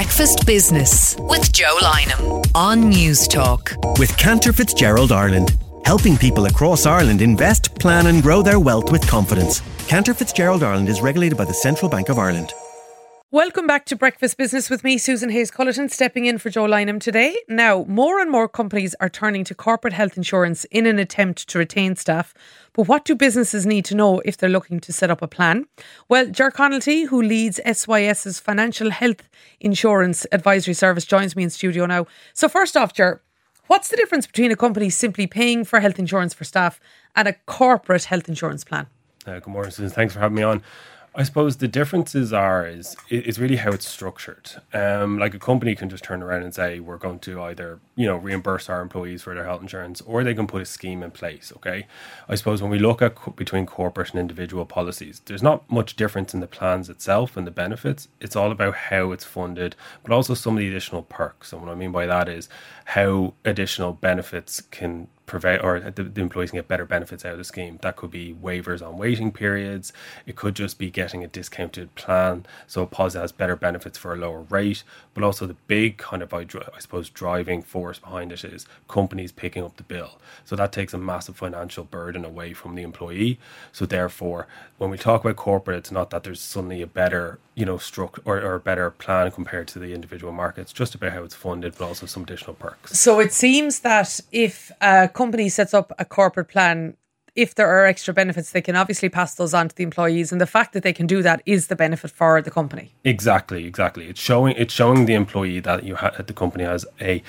Breakfast Business with Joe Lynham on News Talk. With Cantor Fitzgerald Ireland, helping people across Ireland invest, plan and grow their wealth with confidence. Cantor Fitzgerald Ireland is regulated by the Central Bank of Ireland. Welcome back to Breakfast Business with me, Susan Hayes-Cullerton, stepping in for Joe Lynham today. Now, more and more companies are turning to corporate health insurance in an attempt to retain staff. But what do businesses need to know if they're looking to set up a plan? Well, Ger Connolty, who leads SYS's Financial Health Insurance Advisory Service, joins me in studio now. So first off, Ger, what's the difference between a company simply paying for health insurance for staff and a corporate health insurance plan? Good morning, Susan. Thanks for having me on. I suppose the differences is really how it's structured. Like a company can just turn around and say, we're going to either, reimburse our employees for their health insurance, or they can put a scheme in place, okay? I suppose when we look at between corporate and individual policies, there's not much difference in the plans itself and the benefits. It's all about how it's funded, but also some of the additional perks. And what I mean by that is how additional benefits can provide, or the employees can get better benefits out of the scheme. That could be waivers on waiting periods. It could just be getting a discounted plan, so a policy has better benefits for a lower rate. But also the big kind of, I suppose, driving force behind it is companies picking up the bill. So that takes a massive financial burden away from the employee. So therefore, when we talk about corporate, it's not that there's suddenly a better, structure or a better plan compared to the individual market. It's just about how it's funded, but also some additional perks. So it seems that if a company sets up a corporate plan, if there are extra benefits, they can obviously pass those on to the employees, and the fact that they can do that is the benefit for the company. Exactly. It's showing the employee that the company has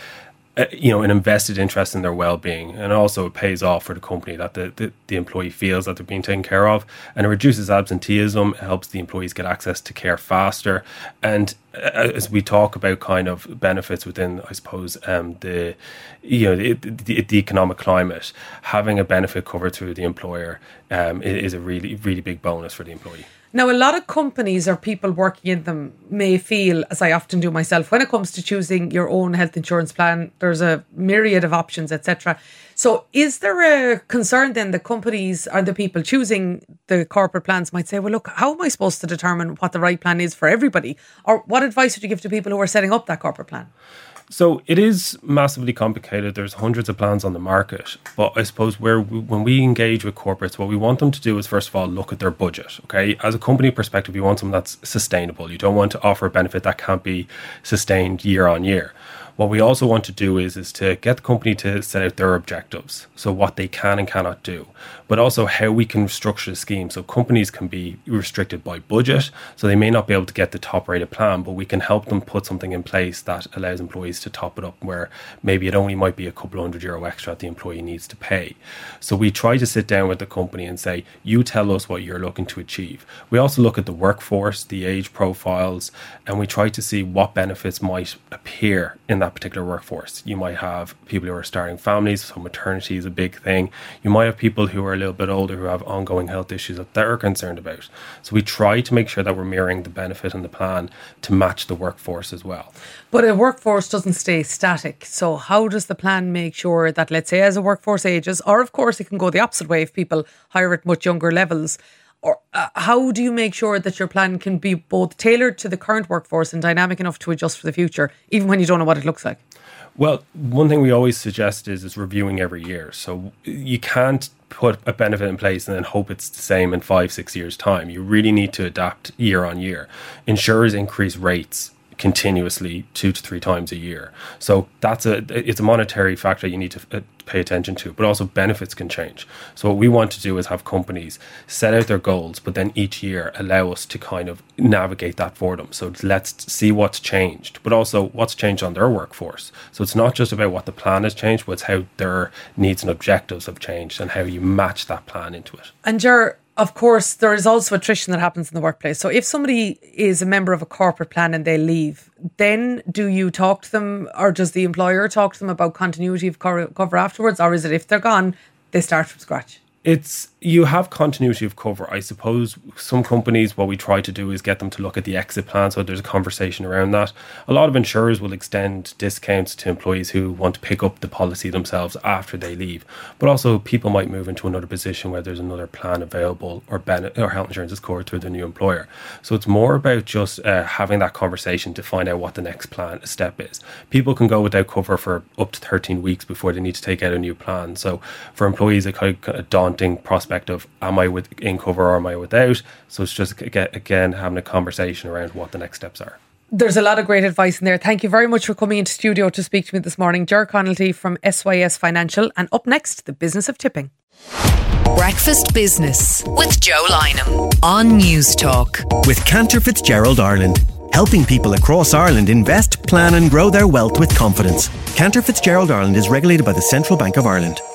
an invested interest in their well-being, and also it pays off for the company that the employee feels that they're being taken care of, and it reduces absenteeism. It helps the employees get access to care faster. And as we talk about kind of benefits within, I suppose, the economic climate, having a benefit covered through the employer is a really, really big bonus for the employee. Now, a lot of companies or people working in them may feel, as I often do myself, when it comes to choosing your own health insurance plan, there's a myriad of options, etc. So is there a concern then that companies or the people choosing the corporate plans might say, well, look, how am I supposed to determine what the right plan is for everybody? Or what advice would you give to people who are setting up that corporate plan? So it is massively complicated. There's hundreds of plans on the market. But I suppose when we engage with corporates, what we want them to do is, first of all, look at their budget. Okay, as a company perspective, you want something that's sustainable. You don't want to offer a benefit that can't be sustained year on year. What we also want to do is to get the company to set out their objectives, so what they can and cannot do, but also how we can structure the scheme. So companies can be restricted by budget, so they may not be able to get the top rated plan, but we can help them put something in place that allows employees to top it up, where maybe it only might be a couple €100 extra that the employee needs to pay. So we try to sit down with the company and say, you tell us what you're looking to achieve. We also look at the workforce, the age profiles, and we try to see what benefits might appear in that particular workforce. You might have people who are starting families, so maternity is a big thing. You might have people who are a little bit older who have ongoing health issues that they're concerned about. So we try to make sure that we're mirroring the benefit and the plan to match the workforce as well. But a workforce doesn't stay static. So how does the plan make sure that, let's say, as a workforce ages, or of course it can go the opposite way if people hire at much younger levels, or how do you make sure that your plan can be both tailored to the current workforce and dynamic enough to adjust for the future, even when you don't know what it looks like? Well, one thing we always suggest is reviewing every year. So you can't put a benefit in place and then hope it's the same in 5-6 years' time. You really need to adapt year on year. Insurers increase rates continuously 2 to 3 times a year. So it's a monetary factor you need to pay attention to, but also benefits can change. So what we want to do is have companies set out their goals, but then each year allow us to kind of navigate that for them. So let's see what's changed, but also what's changed on their workforce. So it's not just about what the plan has changed, but it's how their needs and objectives have changed and how you match that plan into it. And of course, there is also attrition that happens in the workplace. So if somebody is a member of a corporate plan and they leave, then do you talk to them, or does the employer talk to them about continuity of cover afterwards? Or is it if they're gone, they start from scratch? You have continuity of cover. I suppose some companies, what we try to do is get them to look at the exit plan, so there's a conversation around that. A lot of insurers will extend discounts to employees who want to pick up the policy themselves after they leave. But also people might move into another position where there's another plan available, or health insurance is covered through the new employer. So it's more about just having that conversation to find out what the next step is. People can go without cover for up to 13 weeks before they need to take out a new plan. So for employees, a kind of daunting prospect of, am I in cover or am I without? So it's just, again, having a conversation around what the next steps are. There's a lot of great advice in there. Thank you very much for coming into studio to speak to me this morning. Ger Connolly from SYS Financial. And up next, the business of tipping. Breakfast Business with Joe Lynham on News Talk. With Cantor Fitzgerald Ireland, helping people across Ireland invest, plan and grow their wealth with confidence. Cantor Fitzgerald Ireland is regulated by the Central Bank of Ireland.